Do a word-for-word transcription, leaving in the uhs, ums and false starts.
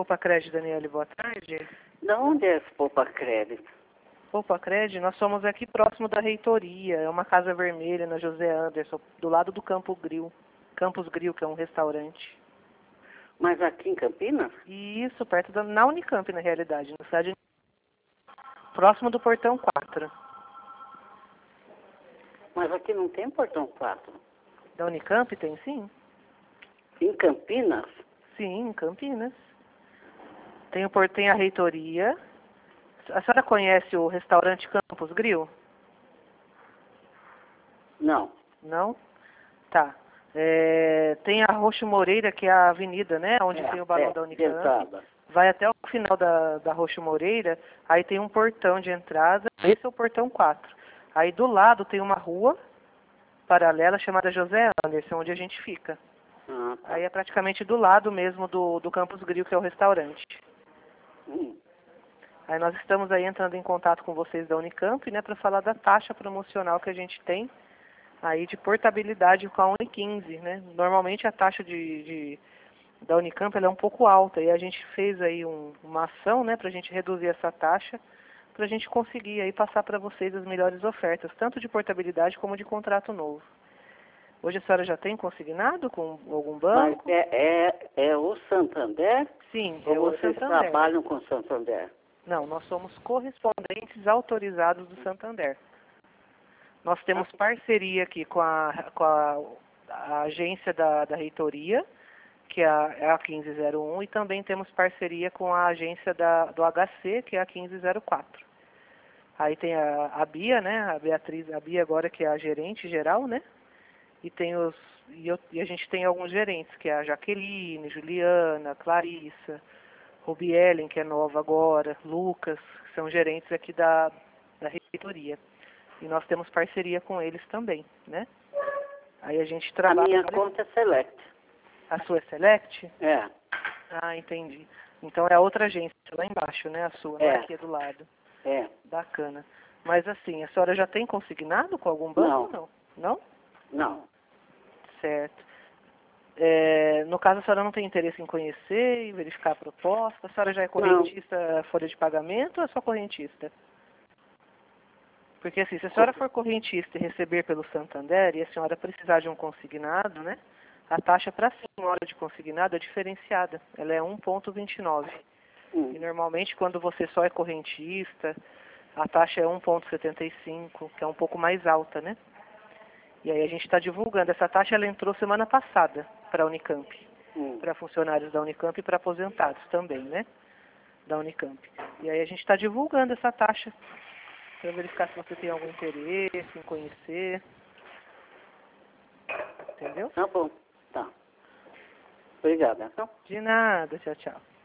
Poupa Crédito, Daniele, boa tarde. De onde é esse Poupa Crédito? Poupa Crédito, nós somos aqui próximo da reitoria, é uma casa vermelha na José Anderson, do lado do Campo Grill, Campos Grill, que é um restaurante. Mas aqui em Campinas? Isso, perto da, na Unicamp, na realidade, na cidade, próximo do Portão quatro. Mas aqui não tem Portão quatro. Da Unicamp tem sim? Em Campinas? Sim, em Campinas. Tem, o, por- tem a reitoria. A senhora conhece o restaurante Campos Grill? Não. Não? Tá. É, tem a Roxo Moreira, que é a avenida, né? Onde É, tem o balão é, da de Unicamp. entrada. Vai até o final da, da Roxo Moreira, aí tem um portão de entrada, esse é o portão quatro. Aí do lado tem uma rua paralela chamada José Anderson, onde a gente fica. Ah, tá. Aí é praticamente do lado mesmo do, do Campos Grill, que é o restaurante. Hum. Aí nós estamos aí entrando em contato com vocês da Unicamp, né, para falar da taxa promocional que a gente tem aí de portabilidade com a Uni quinze, né? Normalmente a taxa de, de da Unicamp ela é um pouco alta e a gente fez aí um, uma ação, né, para a gente reduzir essa taxa, para a gente conseguir aí passar para vocês as melhores ofertas, tanto de portabilidade como de contrato novo. Hoje a senhora já tem consignado com algum Mas banco? é, é, é o Santander? Sim, Ou é o vocês Santander. trabalham com o Santander? Não, nós somos correspondentes autorizados do Santander. Nós temos parceria aqui com a, com a, a agência da, da reitoria, que é a, é a quinze zero um, e também temos parceria com a agência da, do H C, que é a quinze zero quatro. Aí tem a, a Bia, né, a Beatriz, a Bia agora que é a gerente geral, né, e, tem os, e, eu, e a gente tem alguns gerentes, que é a Jaqueline, Juliana, Clarissa, Rubielen, que é nova agora, Lucas, que são gerentes aqui da, da reitoria. E nós temos parceria com eles também, né? Aí a gente A trabalha... minha conta é Select. A sua é Select? É. Ah, entendi. Então é a outra agência, lá embaixo, né? A sua, não é É. aqui do lado. É. Bacana. Mas assim, a senhora já tem consignado com algum banco? Não. Não? Não? Não. Certo. É, no caso, a senhora não tem interesse em conhecer e verificar a proposta? A senhora já é correntista folha de pagamento ou é só correntista? Porque assim, se a senhora for correntista e receber pelo Santander e a senhora precisar de um consignado, né? A taxa para a senhora de consignado é diferenciada. Ela é um vírgula vinte e nove. Hum. E normalmente quando você só é correntista, a taxa é um vírgula setenta e cinco, que é um pouco mais alta, né? E aí a gente está divulgando. Essa taxa ela entrou semana passada para a Unicamp, Hum. para funcionários da Unicamp e para aposentados também, né? Da Unicamp. E aí a gente está divulgando essa taxa para verificar se você tem algum interesse em conhecer. Entendeu? Tá bom. Tá. Obrigada. Então. De nada. Tchau, tchau.